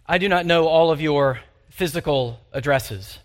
I do not know all of your physical addresses,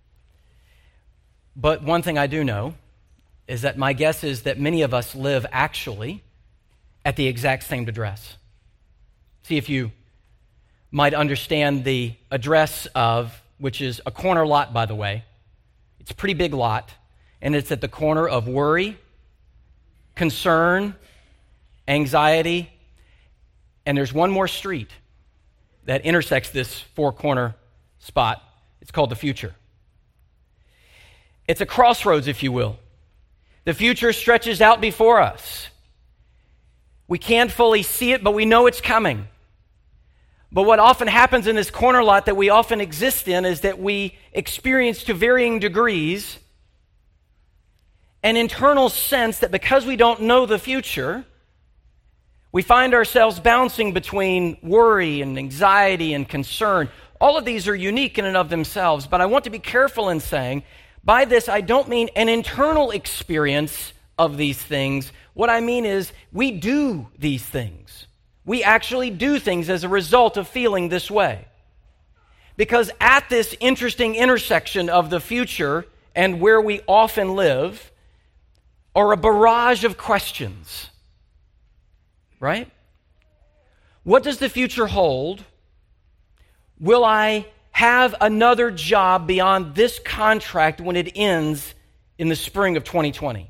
but one thing I do know is that my guess is that many of us live actually at the exact same address. See if you might understand the address of, which is a corner lot, by the way. It's a pretty big lot, and it's at the corner of worry, concern, anxiety, and there's one more street that intersects this four-corner spot. It's called the future. It's a crossroads, if you will. The future stretches out before us. We can't fully see it, but we know it's coming. But what often happens in this corner lot that we often exist in is that we experience to varying degrees an internal sense that because we don't know the future, we find ourselves bouncing between worry and anxiety and concern. All of these are unique in and of themselves, but I want to be careful in saying, by this I don't mean an internal experience of these things. What I mean is we do these things. We actually do things as a result of feeling this way. Because at this interesting intersection of the future and where we often live are a barrage of questions. Right? What does the future hold? Will I have another job beyond this contract when it ends in the spring of 2020?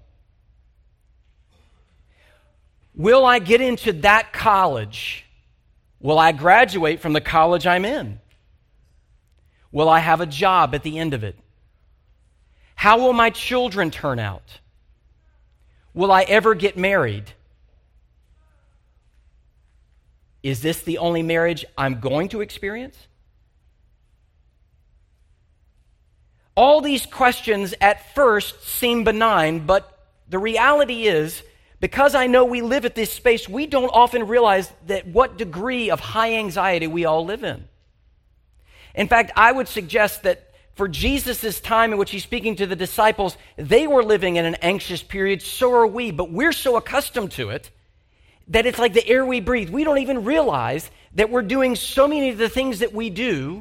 Will I get into that college? Will I graduate from the college I'm in? Will I have a job at the end of it? How will my children turn out? Will I ever get married? Is this the only marriage I'm going to experience? All these questions at first seem benign, but the reality is, because I know we live at this space, we don't often realize that what degree of high anxiety we all live in. In fact, I would suggest that for Jesus' time in which he's speaking to the disciples, they were living in an anxious period, so are we, but we're so accustomed to it that it's like the air we breathe. We don't even realize that we're doing so many of the things that we do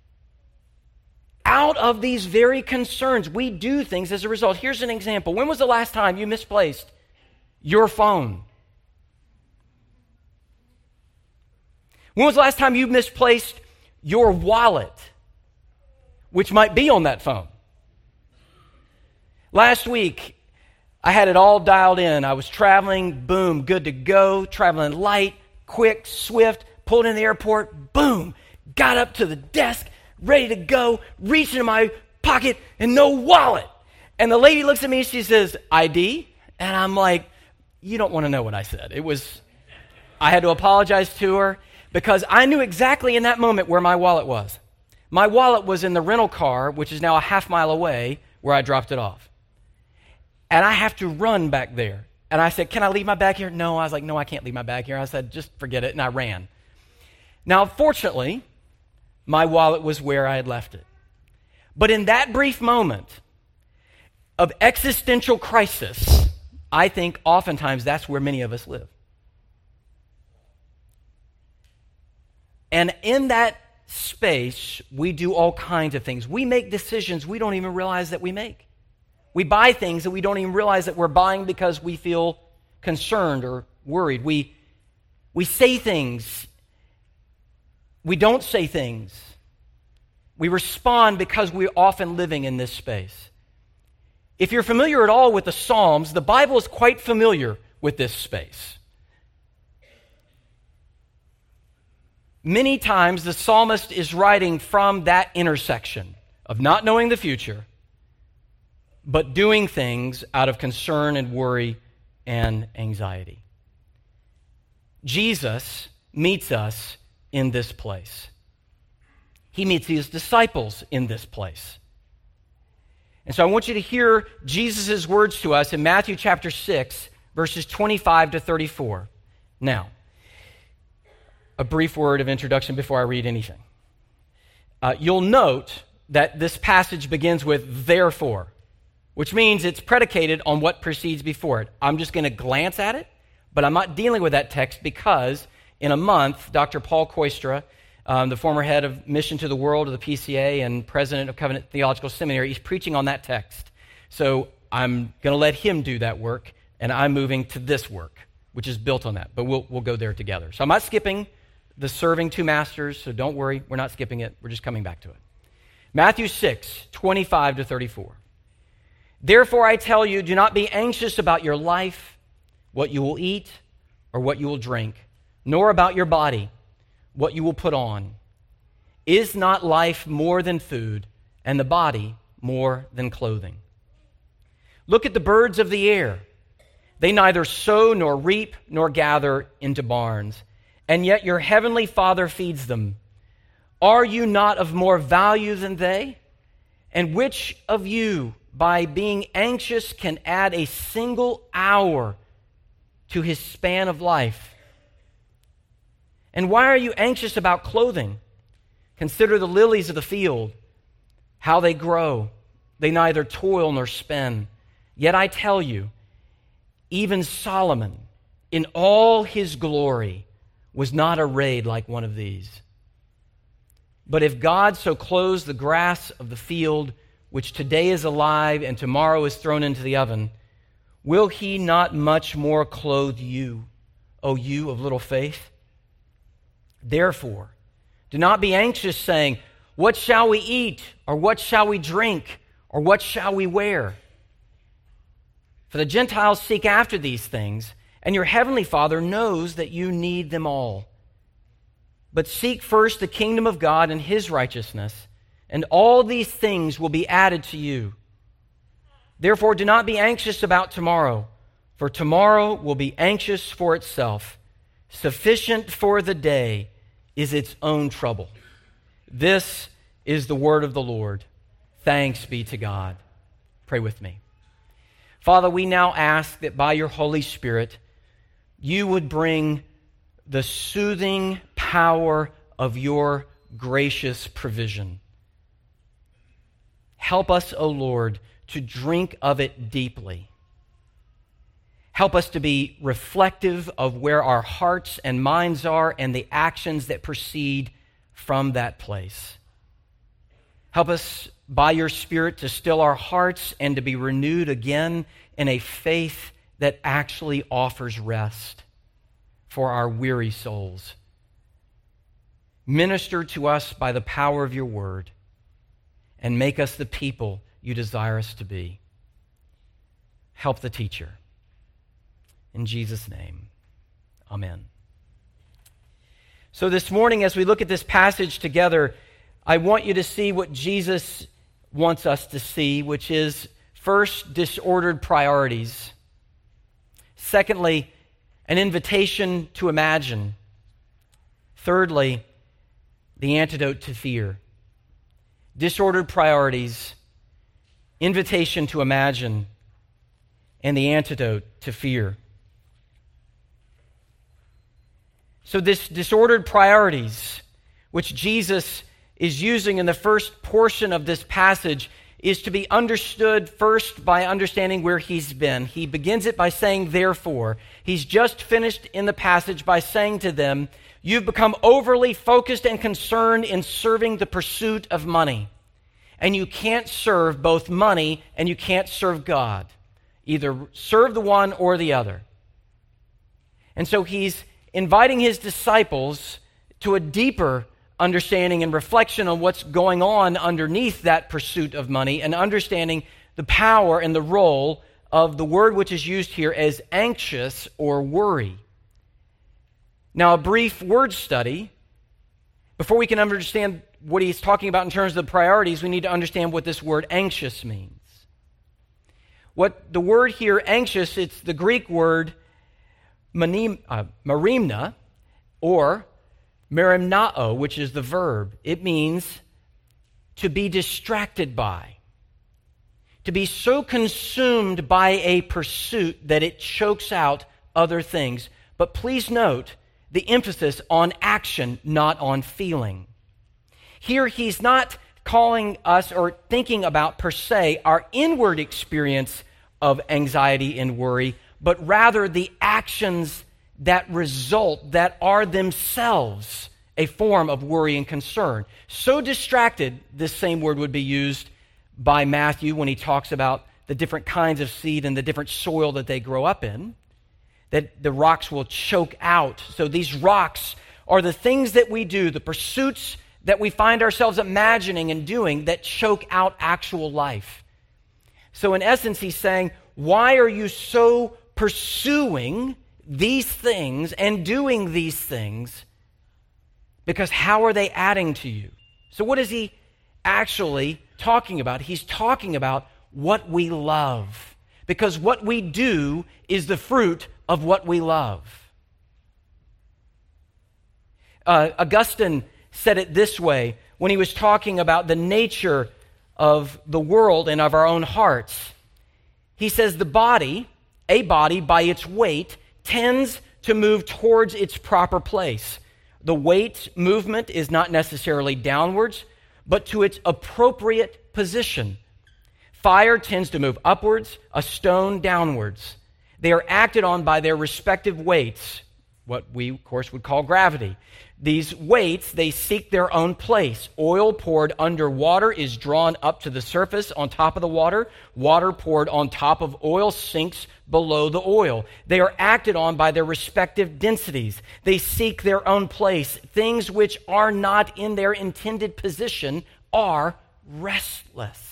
out of these very concerns. We do things as a result. Here's an example. When was the last time you misplaced your phone? When was the last time you misplaced your wallet, which might be on that phone? Last week, I had it all dialed in. I was traveling, boom, good to go, traveling light, quick, swift, pulled in the airport, boom, got up to the desk, ready to go, reached into my pocket, and no wallet. And the lady looks at me, she says, ID? And I'm like, you don't want to know what I said. I had to apologize to her because I knew exactly in that moment where my wallet was. My wallet was in the rental car, which is now a half mile away, where I dropped it off. And I have to run back there. And I said, can I leave my bag here? No. I was like, no, I can't leave my bag here. I said, just forget it. And I ran. Now, fortunately, my wallet was where I had left it. But in that brief moment of existential crisis, I think oftentimes that's where many of us live. And in that space, we do all kinds of things. We make decisions we don't even realize that we make. We buy things that we don't even realize that we're buying because we feel concerned or worried. We say things. We don't say things. We respond because we're often living in this space. If you're familiar at all with the Psalms, the Bible is quite familiar with this space. Many times the psalmist is writing from that intersection of not knowing the future, but doing things out of concern and worry and anxiety. Jesus meets us in this place. He meets his disciples in this place. And so I want you to hear Jesus' words to us in Matthew chapter 6, verses 25 to 34. Now, a brief word of introduction before I read anything. You'll note that this passage begins with therefore, which means it's predicated on what precedes before it. I'm just going to glance at it, but I'm not dealing with that text because in a month, Dr. Paul Koistra the former head of Mission to the World of the PCA and president of Covenant Theological Seminary. He's preaching on that text. So I'm going to let him do that work, and I'm moving to this work, which is built on that. But we'll go there together. So I'm not skipping the serving two masters, so don't worry. We're not skipping it. We're just coming back to it. Matthew 6, 25 to 34. Therefore I tell you, do not be anxious about your life, what you will eat or what you will drink, nor about your body, what you will put on. Is not life more than food, and the body more than clothing? Look at the birds of the air. They neither sow nor reap nor gather into barns, and yet your heavenly Father feeds them. Are you not of more value than they? And which of you, by being anxious, can add a single hour to his span of life? And why are you anxious about clothing? Consider the lilies of the field, how they grow. They neither toil nor spin. Yet I tell you, even Solomon, in all his glory, was not arrayed like one of these. But if God so clothes the grass of the field, which today is alive and tomorrow is thrown into the oven, will he not much more clothe you, O you of little faith? Therefore, do not be anxious, saying, what shall we eat, or what shall we drink, or what shall we wear? For the Gentiles seek after these things, and your heavenly Father knows that you need them all. But seek first the kingdom of God and his righteousness, and all these things will be added to you. Therefore, do not be anxious about tomorrow, for tomorrow will be anxious for itself. Sufficient for the day is its own trouble. This is the word of the Lord. Thanks be to God. Pray with me. Father, we now ask that by your Holy Spirit, you would bring the soothing power of your gracious provision. Help us, O Lord, to drink of it deeply. Help us to be reflective of where our hearts and minds are and the actions that proceed from that place. Help us, by your Spirit, to still our hearts and to be renewed again in a faith that actually offers rest for our weary souls. Minister to us by the power of your word and make us the people you desire us to be. Help the teacher. In Jesus' name, amen. So this morning, as we look at this passage together, I want you to see what Jesus wants us to see, which is first, disordered priorities. Secondly, an invitation to imagine. Thirdly, the antidote to fear. Disordered priorities, invitation to imagine, and the antidote to fear. So this disordered priorities, which Jesus is using in the first portion of this passage, is to be understood first by understanding where he's been. He begins it by saying, therefore. He's just finished in the passage by saying to them, you've become overly focused and concerned in serving the pursuit of money. And you can't serve both money and you can't serve God. Either serve the one or the other. And so he's inviting his disciples to a deeper understanding and reflection on what's going on underneath that pursuit of money and understanding the power and the role of the word which is used here as anxious or worry. Now, a brief word study. Before we can understand what he's talking about in terms of the priorities, we need to understand what this word anxious means. What the word here, anxious, it's the Greek word merimna, or merimnao, which is the verb. It means to be distracted by, to be so consumed by a pursuit that it chokes out other things. But please note the emphasis on action, not on feeling. Here he's not calling us or thinking about per se our inward experience of anxiety and worry, but rather the actions that result, that are themselves a form of worry and concern. So distracted, this same word would be used by Matthew when he talks about the different kinds of seed and the different soil that they grow up in, that the rocks will choke out. So these rocks are the things that we do, the pursuits that we find ourselves imagining and doing that choke out actual life. So in essence, he's saying, why are you so pursuing these things and doing these things? Because how are they adding to you? So what is he actually talking about? He's talking about what we love. Because what we do is the fruit of what we love. Augustine said it this way when he was talking about the nature of the world and of our own hearts. He says a body by its weight tends to move towards its proper place. The weight movement is not necessarily downwards, but to its appropriate position. Fire tends to move upwards, a stone downwards. They are acted on by their respective weights, what we, of course, would call gravity. These weights, they seek their own place. Oil poured under water is drawn up to the surface on top of the water. Water poured on top of oil sinks below the oil. They are acted on by their respective densities. They seek their own place. Things which are not in their intended position are restless.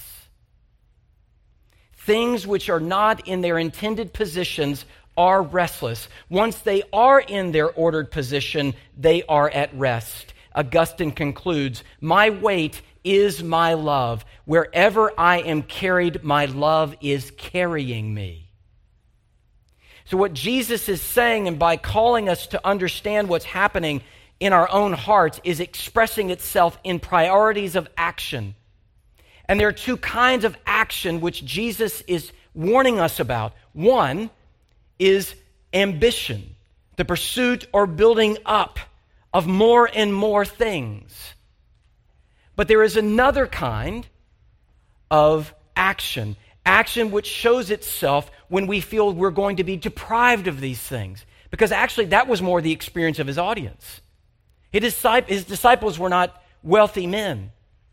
Things which are not in their intended positions are restless. Once they are in their ordered position, they are at rest. Augustine concludes, my weight is my love. Wherever I am carried, my love is carrying me. So what Jesus is saying, and by calling us to understand what's happening in our own hearts, is expressing itself in priorities of action. And there are two kinds of action which Jesus is warning us about. One is ambition, the pursuit or building up of more and more things. But there is another kind of action which shows itself when we feel we're going to be deprived of these things. Because actually that was more the experience of his audience. His disciples were not wealthy men.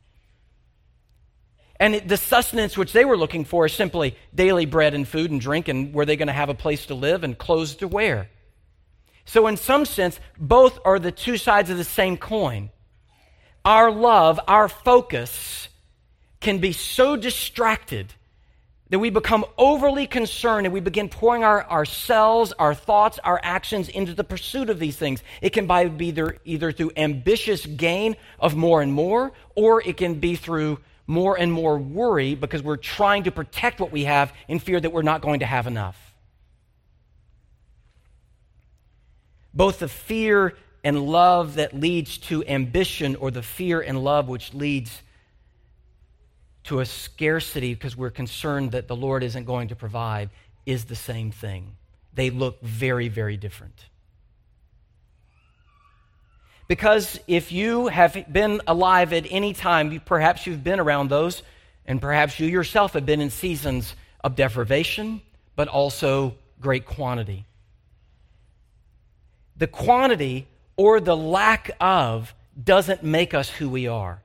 And the sustenance which they were looking for is simply daily bread and food and drink, and were they going to have a place to live and clothes to wear. So in some sense, both are the two sides of the same coin. Our love, our focus can be so distracted that we become overly concerned and we begin pouring ourselves, our thoughts, our actions into the pursuit of these things. It can be either through ambitious gain of more and more, or it can be through more and more worry because we're trying to protect what we have in fear that we're not going to have enough. Both the fear and love that leads to ambition, or the fear and love which leads to a scarcity because we're concerned that the Lord isn't going to provide, is the same thing. They look very, very different. Because if you have been alive at any time, perhaps you've been around those, and perhaps you yourself have been in seasons of deprivation, but also great quantity. The quantity or the lack of doesn't make us who we are.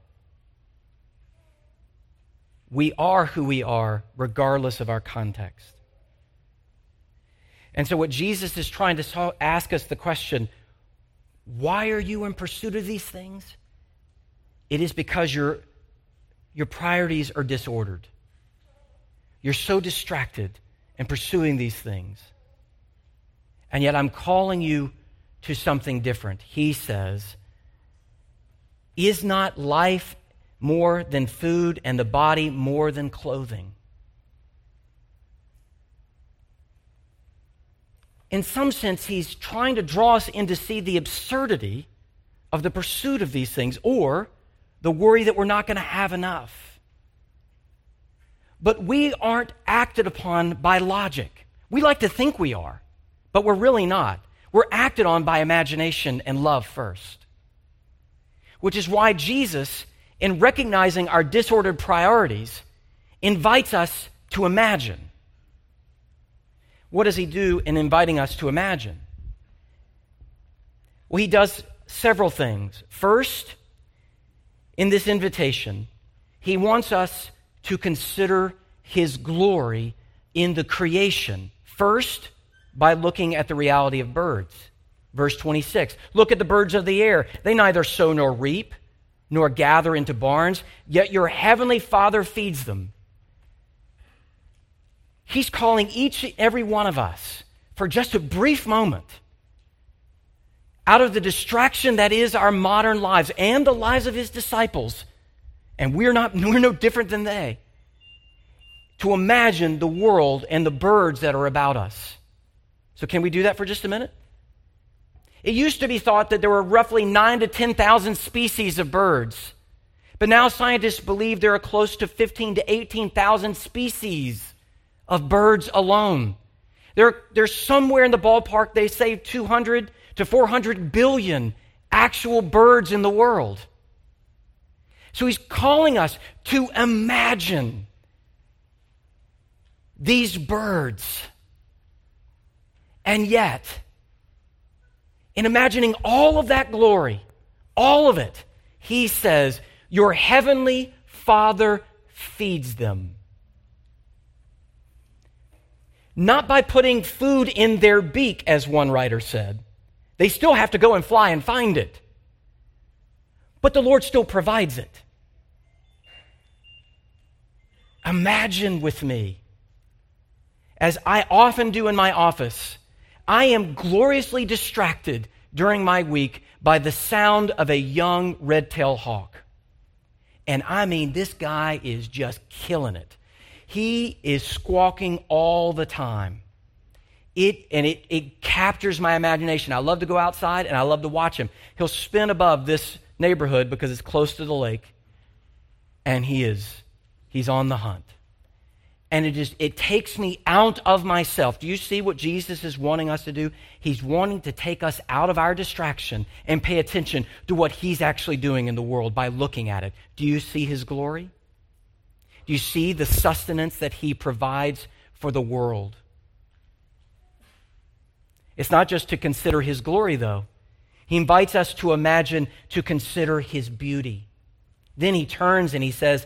We are who we are regardless of our context. And so what Jesus is trying to ask us the question, why are you in pursuit of these things? It is because your priorities are disordered. You're so distracted in pursuing these things. And yet I'm calling you to something different. He says, is not life more than food and the body more than clothing? In some sense, he's trying to draw us in to see the absurdity of the pursuit of these things, or the worry that we're not going to have enough. But we aren't acted upon by logic. We like to think we are, but we're really not. We're acted on by imagination and love first. Which is why Jesus, in recognizing our disordered priorities, invites us to imagine. What does he do in inviting us to imagine? Well, he does several things. First, in this invitation, he wants us to consider his glory in the creation. First, by looking at the reality of birds. Verse 26, look at the birds of the air. They neither sow nor reap, nor gather into barns, yet your heavenly Father feeds them. He's calling each and every one of us for just a brief moment out of the distraction that is our modern lives and the lives of his disciples, and we're no different than they, to imagine the world and the birds that are about us. So can we do that for just a minute? It used to be thought that there were roughly 9,000 to 10,000 species of birds. But now scientists believe there are close to 15,000 to 18,000 species of birds alone. There's somewhere in the ballpark, they say 200 to 400 billion actual birds in the world. So he's calling us to imagine these birds. And yet, in imagining all of that glory, all of it, he says, your heavenly Father feeds them. Not by putting food in their beak, as one writer said. They still have to go and fly and find it. But the Lord still provides it. Imagine with me, as I often do in my office, I am gloriously distracted during my week by the sound of a young red-tailed hawk. And I mean, this guy is just killing it. He is squawking all the time. It captures my imagination. I love to go outside and I love to watch him. He'll spin above this neighborhood because it's close to the lake, and he's on the hunt. And it takes me out of myself. Do you see what Jesus is wanting us to do? He's wanting to take us out of our distraction and pay attention to what he's actually doing in the world by looking at it. Do you see his glory? Do you see the sustenance that he provides for the world? It's not just to consider his glory, though. He invites us to imagine, to consider his beauty. Then he turns and he says,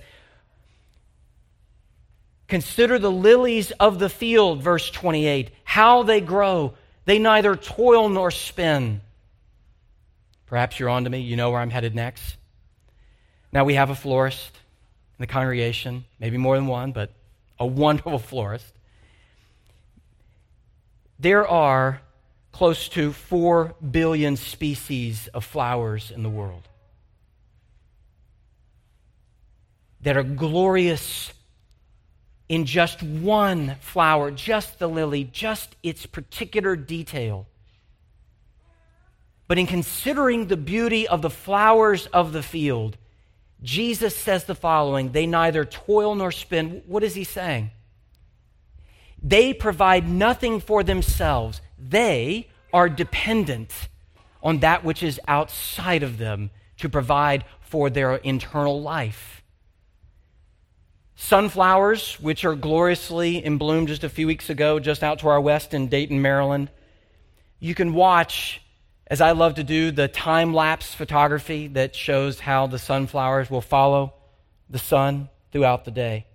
consider the lilies of the field, verse 28, how they grow. They neither toil nor spin. Perhaps you're on to me. You know where I'm headed next. Now we have a florist in the congregation, maybe more than one, but a wonderful florist. There are close to 4 billion species of flowers in the world that are glorious in just one flower, just the lily, just its particular detail. But in considering the beauty of the flowers of the field, Jesus says the following: they neither toil nor spin. What is he saying? They provide nothing for themselves. They are dependent on that which is outside of them to provide for their internal life. Sunflowers, which are gloriously in bloom just a few weeks ago, just out to our west in Dayton, Maryland. You can watch, as I love to do, the time-lapse photography that shows how the sunflowers will follow the sun throughout the day.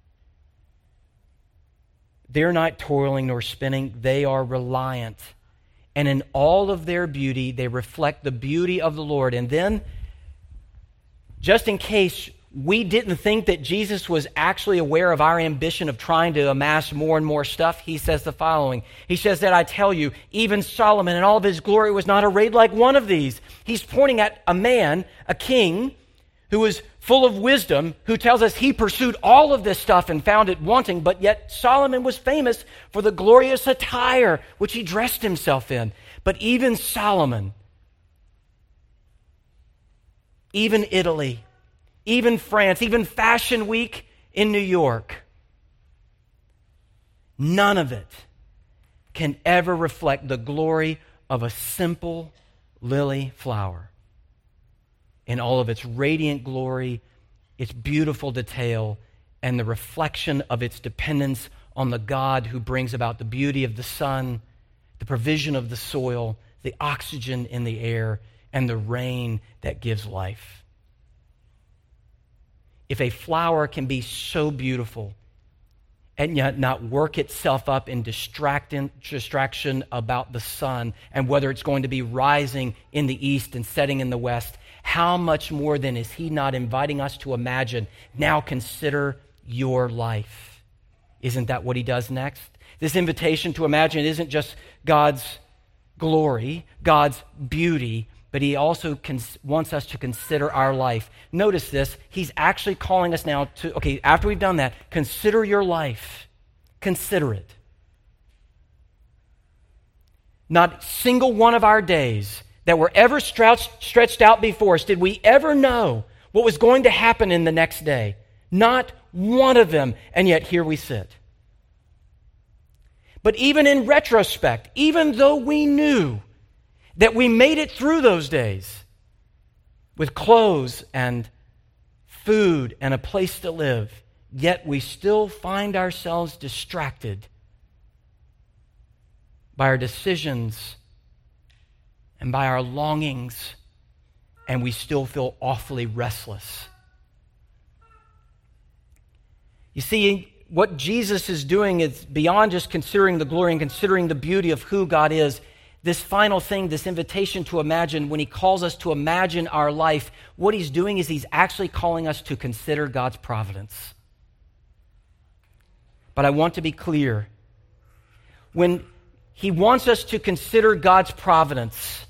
They're not toiling nor spinning. They are reliant. And in all of their beauty, they reflect the beauty of the Lord. And then, just in case we didn't think that Jesus was actually aware of our ambition of trying to amass more and more stuff, he says the following. He says that, I tell you, even Solomon in all of his glory was not arrayed like one of these. He's pointing at a man, a king, who was full of wisdom, who tells us he pursued all of this stuff and found it wanting, but yet Solomon was famous for the glorious attire which he dressed himself in. But even Solomon, even Italy, even France, even Fashion Week in New York, none of it can ever reflect the glory of a simple lily flower in all of its radiant glory, its beautiful detail, and the reflection of its dependence on the God who brings about the beauty of the sun, the provision of the soil, the oxygen in the air, and the rain that gives life. If a flower can be so beautiful and yet not work itself up in distraction about the sun and whether it's going to be rising in the east and setting in the west, how much more then is he not inviting us to imagine, now consider your life? Isn't that what he does next? This invitation to imagine isn't just God's glory, God's beauty, but he also wants us to consider our life. Notice this, he's actually calling us now to, okay, after we've done that, consider your life. Consider it. Not a single one of our days that were ever stretched out before us did we ever know what was going to happen in the next day. Not one of them, and yet here we sit. But even in retrospect, even though we knew that we made it through those days with clothes and food and a place to live, yet we still find ourselves distracted by our decisions and by our longings, and we still feel awfully restless. You see, what Jesus is doing is beyond just considering the glory and considering the beauty of who God is. This final thing, this invitation to imagine, when he calls us to imagine our life, what he's doing is he's actually calling us to consider God's providence. But I want to be clear. When he wants us to consider God's providence,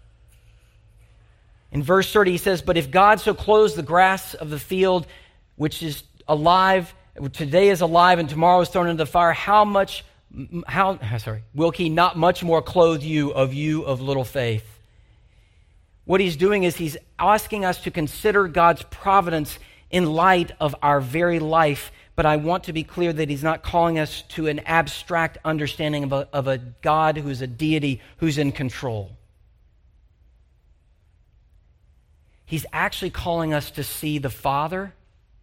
in verse 30 he says, "But if God so clothes the grass of the field, which is alive, today is alive and tomorrow is thrown into the fire, will he not much more clothe you of little faith?" What he's doing is he's asking us to consider God's providence in light of our very life. But I want to be clear that he's not calling us to an abstract understanding of a God who's a deity who's in control. He's actually calling us to see the Father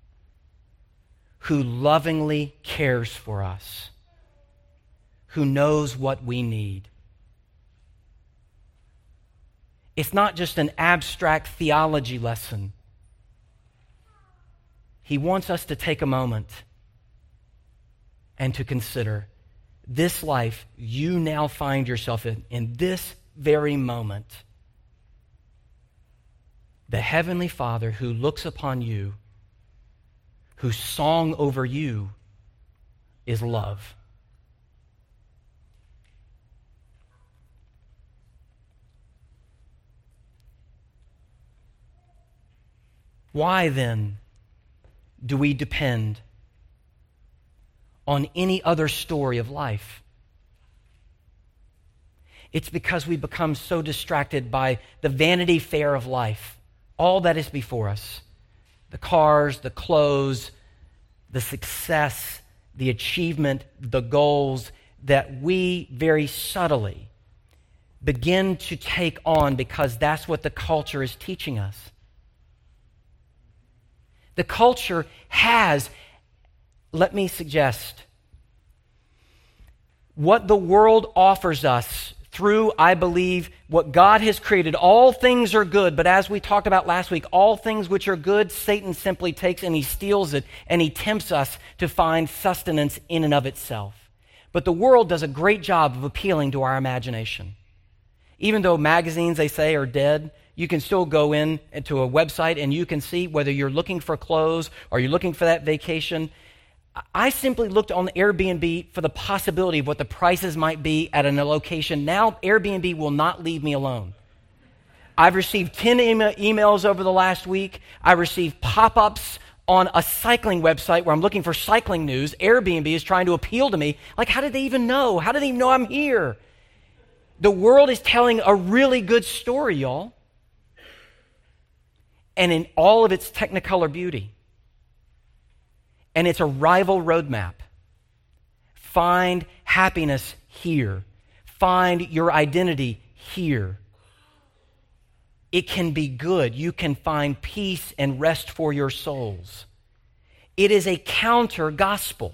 who lovingly cares for us, who knows what we need. It's not just an abstract theology lesson. He wants us to take a moment and to consider this life you now find yourself in this very moment. The Heavenly Father who looks upon you, whose song over you is love. Why then do we depend on any other story of life? It's because we become so distracted by the vanity fair of life, all that is before us. The cars, the clothes, the success, the achievement, the goals that we very subtly begin to take on because that's what the culture is teaching us. The culture has, let me suggest, what the world offers us through, I believe, what God has created. All things are good, but as we talked about last week, all things which are good, Satan simply takes and he steals it, and he tempts us to find sustenance in and of itself. But the world does a great job of appealing to our imagination. Even though magazines, they say, are dead, you can still go in to a website and you can see whether you're looking for clothes or you're looking for that vacation. I simply looked on Airbnb for the possibility of what the prices might be at a location. Now Airbnb will not leave me alone. I've received 10 emails over the last week. I received pop-ups on a cycling website where I'm looking for cycling news. Airbnb is trying to appeal to me. Like, how did they even know? How did they even know I'm here? The world is telling a really good story, y'all. And in all of its technicolor beauty. And it's a rival roadmap. Find happiness here. Find your identity here. It can be good. You can find peace and rest for your souls. It is a counter gospel.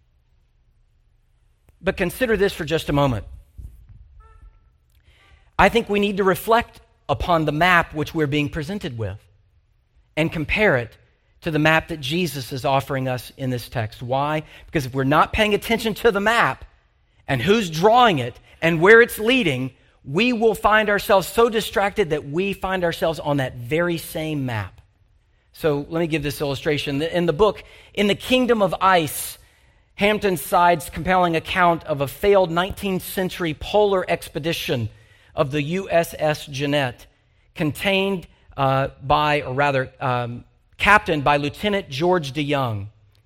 But consider this for just a moment. I think we need to reflect upon the map which we're being presented with and compare it to the map that Jesus is offering us in this text. Why? Because if we're not paying attention to the map and who's drawing it and where it's leading, we will find ourselves so distracted that we find ourselves on that very same map. So let me give this illustration. In the book, In the Kingdom of Ice, Hampton Side's compelling account of a failed 19th century polar expedition of the USS Jeannette, captained by Lieutenant George DeYoung.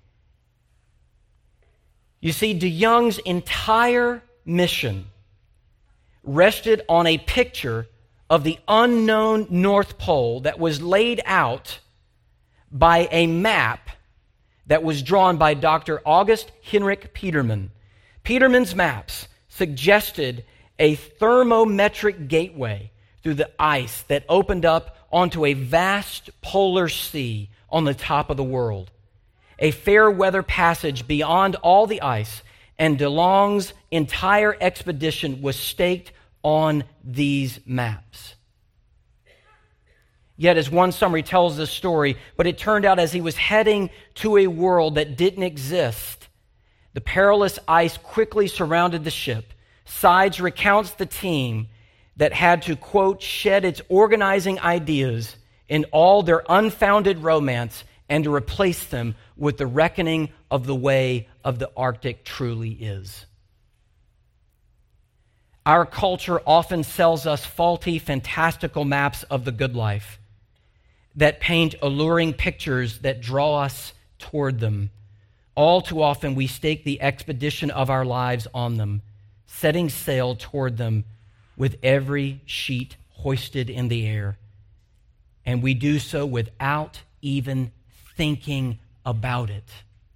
You see, DeYoung's entire mission rested on a picture of the unknown North Pole that was laid out by a map that was drawn by Dr. August Henrik Petermann. Petermann's maps suggested a thermometric gateway through the ice that opened up onto a vast polar sea on the top of the world, a fair weather passage beyond all the ice, and DeYoung's entire expedition was staked on these maps. Yet, as one summary tells this story, but it turned out as he was heading to a world that didn't exist, the perilous ice quickly surrounded the ship. Sides recounts the team that had to, quote, shed its organizing ideas in all their unfounded romance and to replace them with the reckoning of the way of the Arctic truly is. Our culture often sells us faulty, fantastical maps of the good life that paint alluring pictures that draw us toward them. All too often, we stake the expedition of our lives on them, setting sail toward them with every sheet hoisted in the air. And we do so without even thinking about it.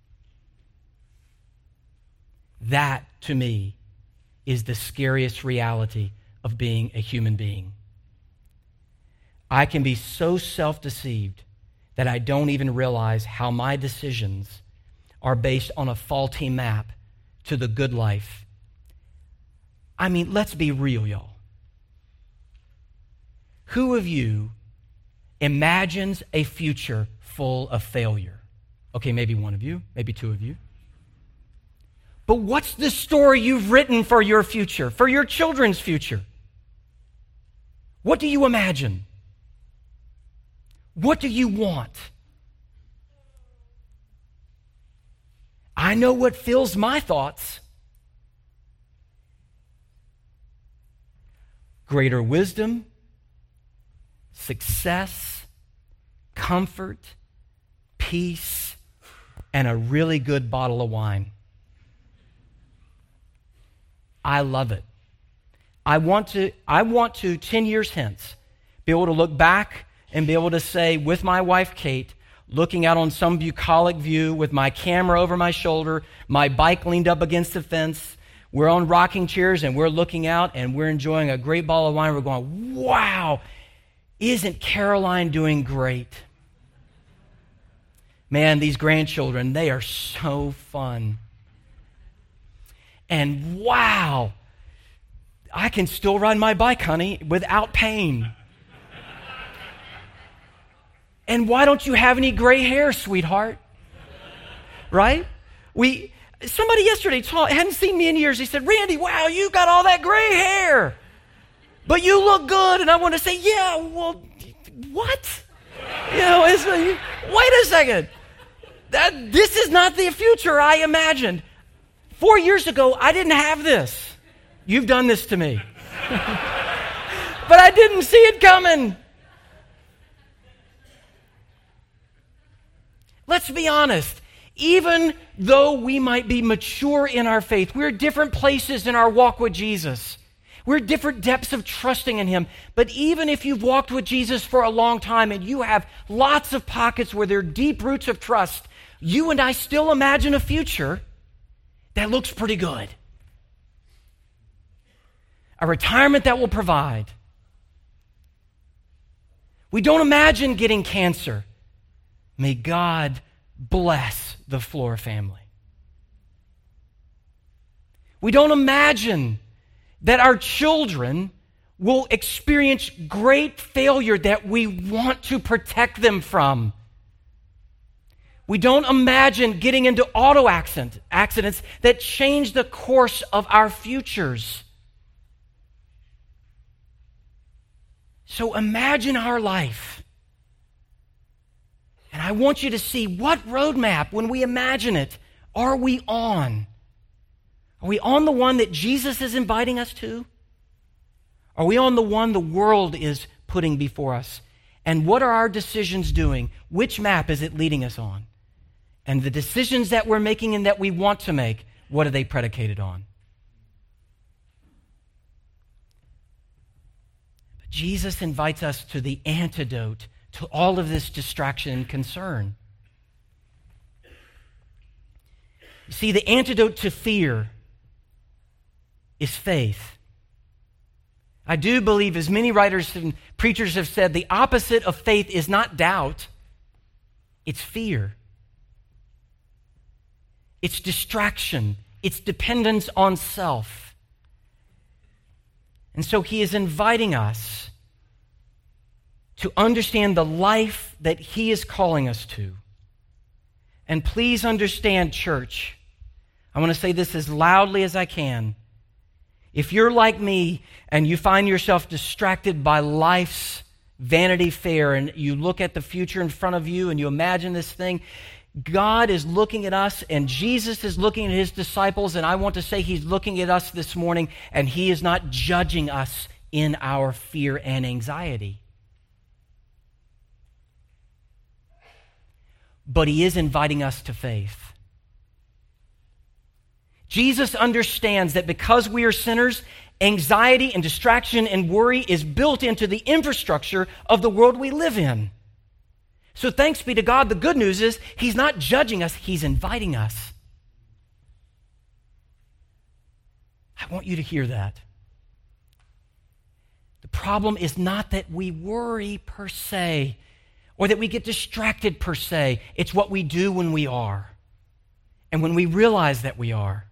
That, to me, is the scariest reality of being a human being. I can be so self-deceived that I don't even realize how my decisions are based on a faulty map to the good life. I mean, let's be real, y'all. Who of you imagines a future full of failure? Okay, maybe one of you, maybe two of you. But what's the story you've written for your future, for your children's future? What do you imagine? What do you want? I know what fills my thoughts. Greater wisdom, success, comfort, peace, and a really good bottle of wine. I love it. I want to 10 years hence, be able to look back and be able to say with my wife, Kate, looking out on some bucolic view with my camera over my shoulder, my bike leaned up against the fence, we're on rocking chairs and we're looking out and we're enjoying a great bottle of wine. We're going, wow, isn't Caroline doing great? Man, these grandchildren, they are so fun. And wow, I can still ride my bike, honey, without pain. And why don't you have any gray hair, sweetheart? Right? Somebody yesterday hadn't seen me in years. He said, Randy, wow, you got all that gray hair. But you look good. And I want to say, yeah, well, what? Wait a second. This is not the future I imagined. 4 years ago, I didn't have this. You've done this to me. But I didn't see it coming. Let's be honest. Even though we might be mature in our faith, we're at different places in our walk with Jesus. We're at different depths of trusting in Him. But even if you've walked with Jesus for a long time and you have lots of pockets where there are deep roots of trust, you and I still imagine a future that looks pretty good. A retirement that will provide. We don't imagine getting cancer. May God bless the Flora family. We don't imagine that our children will experience great failure that we want to protect them from. We don't imagine getting into auto accidents that change the course of our futures. So imagine our life. And I want you to see what roadmap, when we imagine it, are we on? Are we on the one that Jesus is inviting us to? Are we on the one the world is putting before us? And what are our decisions doing? Which map is it leading us on? And the decisions that we're making and that we want to make, what are they predicated on? But Jesus invites us to the antidote to all of this distraction and concern. You see, the antidote to fear is faith. I do believe, as many writers and preachers have said, the opposite of faith is not doubt, it's fear. It's distraction. It's dependence on self. And so he is inviting us to understand the life that he is calling us to. And please understand, church, I want to say this as loudly as I can. If you're like me and you find yourself distracted by life's Vanity Fair and you look at the future in front of you and you imagine this thing, God is looking at us and Jesus is looking at his disciples, and I want to say he's looking at us this morning, and he is not judging us in our fear and anxiety. But he is inviting us to faith. Jesus understands that because we are sinners, anxiety and distraction and worry is built into the infrastructure of the world we live in. So thanks be to God, the good news is he's not judging us, he's inviting us. I want you to hear that. The problem is not that we worry per se, or that we get distracted per se. It's what we do when we are, and when we realize that we are.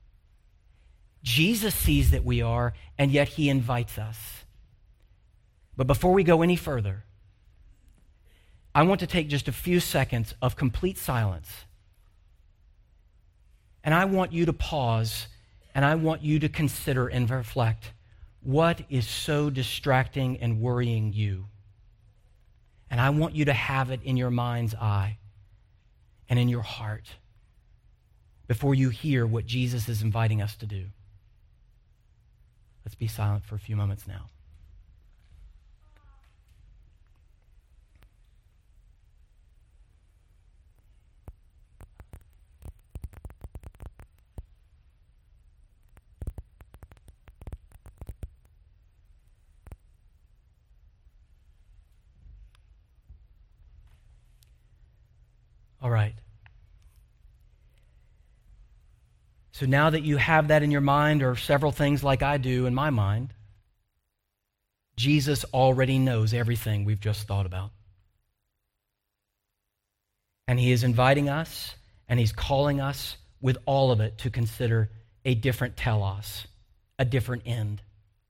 Jesus sees that we are, and yet he invites us. But before we go any further, I want to take just a few seconds of complete silence. And I want you to pause, and I want you to consider and reflect, what is so distracting and worrying you? And I want you to have it in your mind's eye and in your heart before you hear what Jesus is inviting us to do. Let's be silent for a few moments now. All right. So now that you have that in your mind, or several things like I do in my mind, Jesus already knows everything we've just thought about. And he is inviting us, and he's calling us with all of it to consider a different telos, a different end.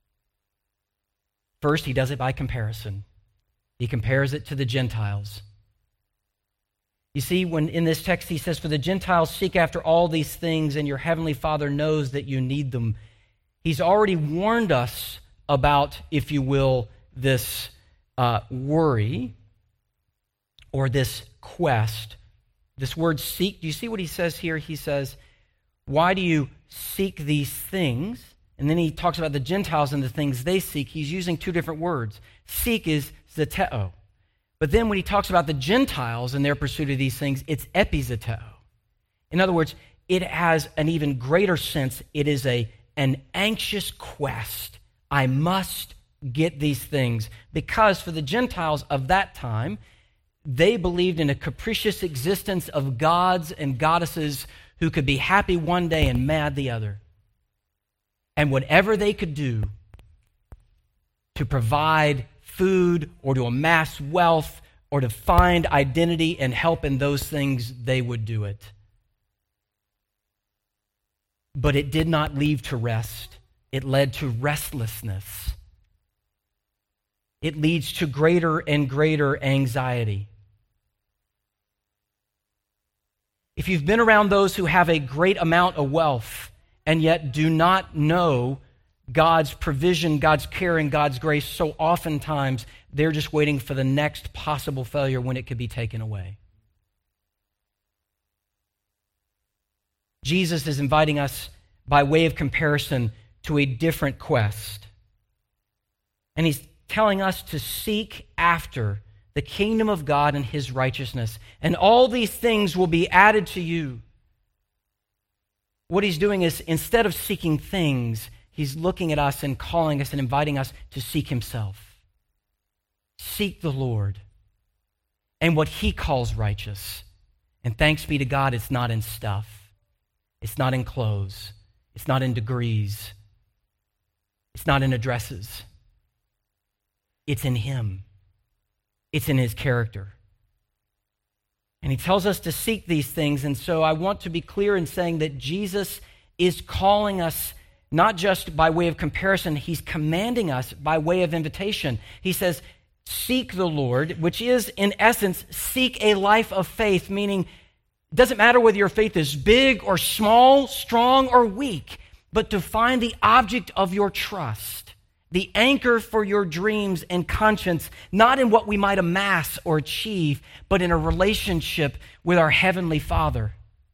First, he does it by comparison. He compares it to the Gentiles. You see, when in this text he says, for the Gentiles seek after all these things, and your heavenly Father knows that you need them. He's already warned us about, if you will, this worry or this quest. This word seek, do you see what he says here? He says, why do you seek these things? And then he talks about the Gentiles and the things they seek. He's using two different words. Seek is zeteo. But then when he talks about the Gentiles and their pursuit of these things, it's epizeteo. In other words, it has an even greater sense. It is an anxious quest. I must get these things. Because for the Gentiles of that time, they believed in a capricious existence of gods and goddesses who could be happy one day and mad the other. And whatever they could do to provide food or to amass wealth or to find identity and help in those things, they would do it. But it did not lead to rest. It led to restlessness. it leads to greater and greater anxiety. If you've been around those who have a great amount of wealth and yet do not know God's provision, God's care, and God's grace, so oftentimes they're just waiting for the next possible failure when it could be taken away. Jesus is inviting us, by way of comparison, to a different quest. And he's telling us to seek after the kingdom of God and his righteousness, and all these things will be added to you. What he's doing is, instead of seeking things, he's looking at us and calling us and inviting us to seek himself. Seek the Lord and what he calls righteous. And thanks be to God, it's not in stuff. It's not in clothes. It's not in degrees. It's not in addresses. It's in him. It's in his character. And he tells us to seek these things. And so I want to be clear in saying that Jesus is calling us not just by way of comparison, he's commanding us by way of invitation. He says, seek the Lord, which is, in essence, seek a life of faith, meaning it doesn't matter whether your faith is big or small, strong or weak, but to find the object of your trust, the anchor for your dreams and conscience, not in what we might amass or achieve, but in a relationship with our Heavenly Father.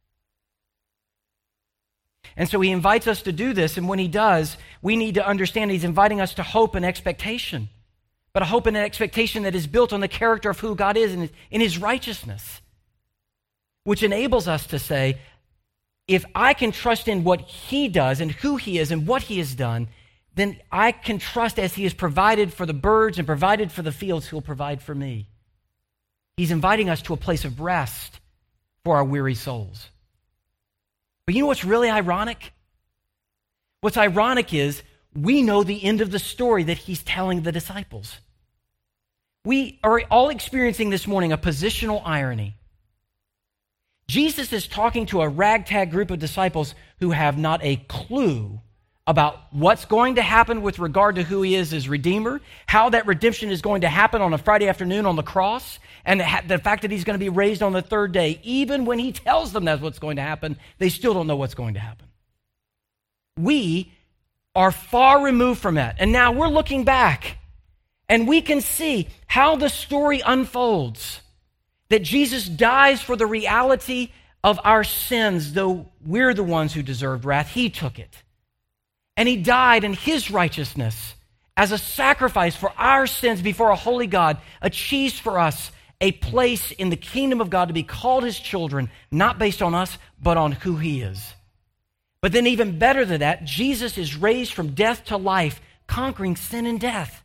And so he invites us to do this, and when he does, we need to understand he's inviting us to hope and expectation, but a hope and an expectation that is built on the character of who God is and in his righteousness, which enables us to say, if I can trust in what he does and who he is and what he has done, then I can trust as he has provided for the birds and provided for the fields, he'll provide for me. He's inviting us to a place of rest for our weary souls. But you know what's really ironic? What's ironic is we know the end of the story that he's telling the disciples. We are all experiencing this morning a positional irony. Jesus is talking to a ragtag group of disciples who have not a clue about what's going to happen with regard to who he is as Redeemer, how that redemption is going to happen on a Friday afternoon on the cross, and the fact that he's going to be raised on the third day. Even when he tells them that's what's going to happen, they still don't know what's going to happen. We are far removed from that. And now we're looking back, and we can see how the story unfolds, that Jesus dies for the reality of our sins, though we're the ones who deserved wrath. He took it. And he died in his righteousness as a sacrifice for our sins before a holy God, achieves for us a place in the kingdom of God to be called his children, not based on us, but on who he is. But then even better than that, Jesus is raised from death to life, conquering sin and death.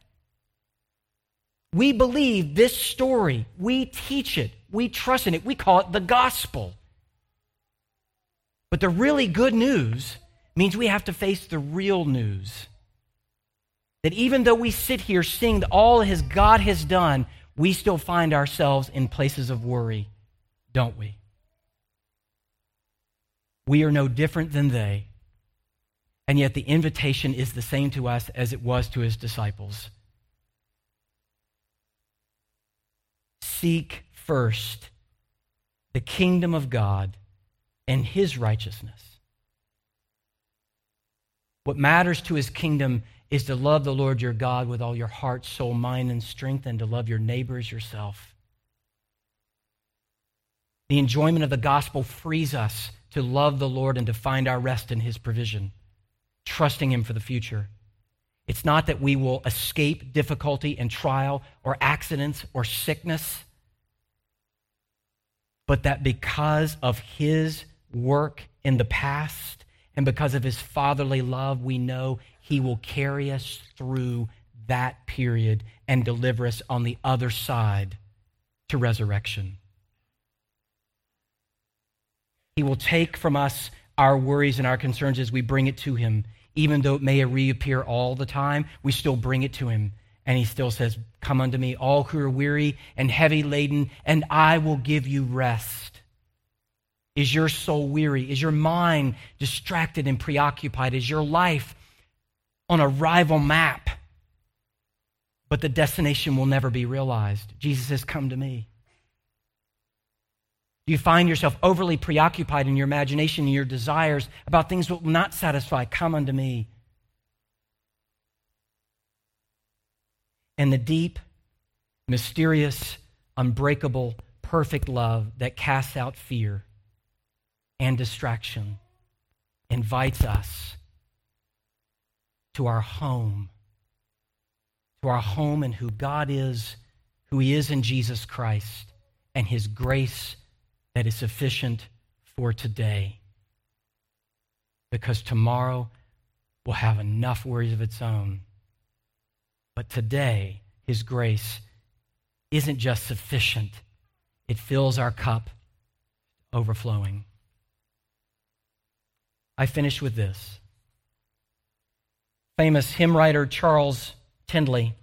We believe this story. We teach it. We trust in it. We call it the gospel. But the really good news means we have to face the real news. That even though we sit here seeing all his God has done, we still find ourselves in places of worry, don't we? We are no different than they, and yet the invitation is the same to us as it was to his disciples. Seek first the kingdom of God and his righteousness. What matters to his kingdom is to love the Lord your God with all your heart, soul, mind, and strength, and to love your neighbor as yourself. The enjoyment of the gospel frees us to love the Lord and to find our rest in his provision, trusting him for the future. It's not that we will escape difficulty and trial or accidents or sickness, but that because of his work in the past and because of his fatherly love, we know he will carry us through that period and deliver us on the other side to resurrection. He will take from us our worries and our concerns as we bring it to him. Even though it may reappear all the time, we still bring it to him. And he still says, come unto me, all who are weary and heavy laden, and I will give you rest. Is your soul weary? Is your mind distracted and preoccupied? Is your life on a rival map? but the destination will never be realized. Jesus says, come to me. Do you find yourself overly preoccupied in your imagination and your desires about things that will not satisfy? Come unto me. And the deep, mysterious, unbreakable, perfect love that casts out fear and distraction invites us to our home in who God is, who he is in Jesus Christ, and his grace that is sufficient for today. Because tomorrow will have enough worries of its own. But today, his grace isn't just sufficient. It fills our cup overflowing. I finish with this. Famous hymn writer Charles Tindley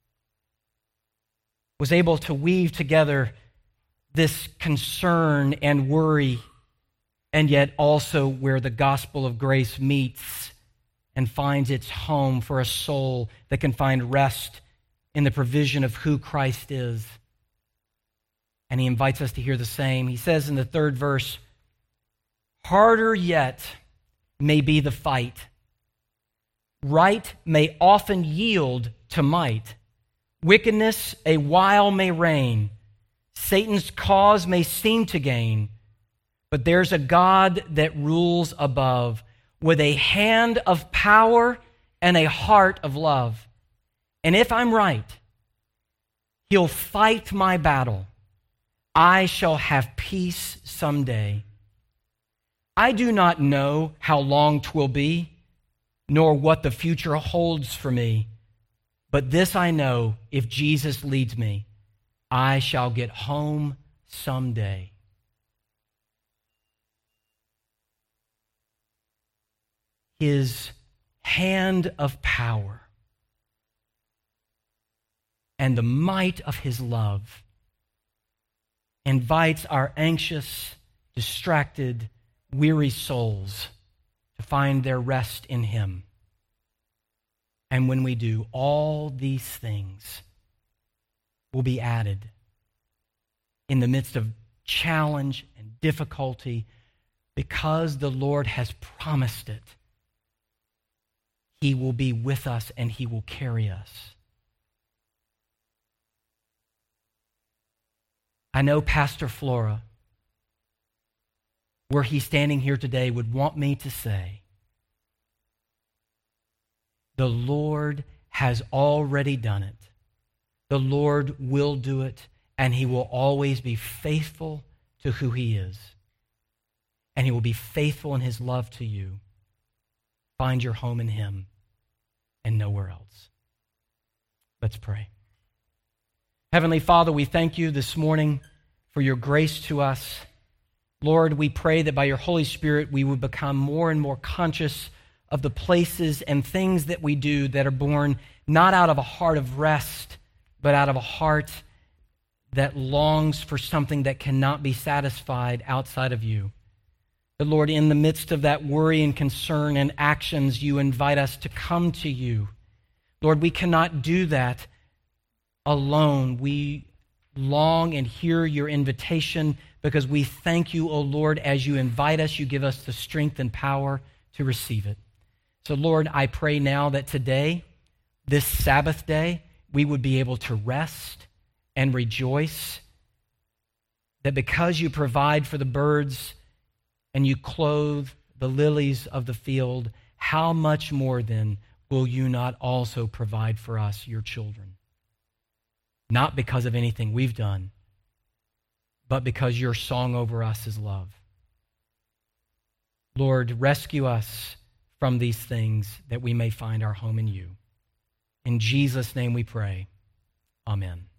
was able to weave together this concern and worry, and yet also where the gospel of grace meets and finds its home for a soul that can find rest in the provision of who Christ is. And he invites us to hear the same. He says in the third verse, harder yet may be the fight. Right may often yield to might. Wickedness a while may reign. Satan's cause may seem to gain. But there's a God that rules above with a hand of power and a heart of love. And if I'm right, he'll fight my battle. I shall have peace someday. I do not know how long 'twill be, nor what the future holds for me. But this I know, if Jesus leads me, I shall get home someday. His hand of power and the might of his love invites our anxious, distracted, weary souls to find their rest in him. And when we do, all these things will be added in the midst of challenge and difficulty, because the Lord has promised it. He will be with us and he will carry us. I know Pastor Flora, were he standing here today, would want me to say, the Lord has already done it. The Lord will do it, and he will always be faithful to who he is. And he will be faithful in his love to you. Find your home in him and nowhere else. Let's pray. Heavenly Father, we thank you this morning for your grace to us. Lord, we pray that by your Holy Spirit we would become more and more conscious of the places and things that we do that are born not out of a heart of rest, but out of a heart that longs for something that cannot be satisfied outside of you. But Lord, in the midst of that worry and concern and actions, you invite us to come to you. Lord, we cannot do that alone. We long and hear your invitation because we thank you, O Lord, as you invite us, you give us the strength and power to receive it. So Lord, I pray now that today, this Sabbath day, we would be able to rest and rejoice that because you provide for the birds and you clothe the lilies of the field, how much more then will you not also provide for us, your children? Not because of anything we've done, but because your song over us is love. Lord, rescue us from these things that we may find our home in you. In Jesus' name we pray. Amen.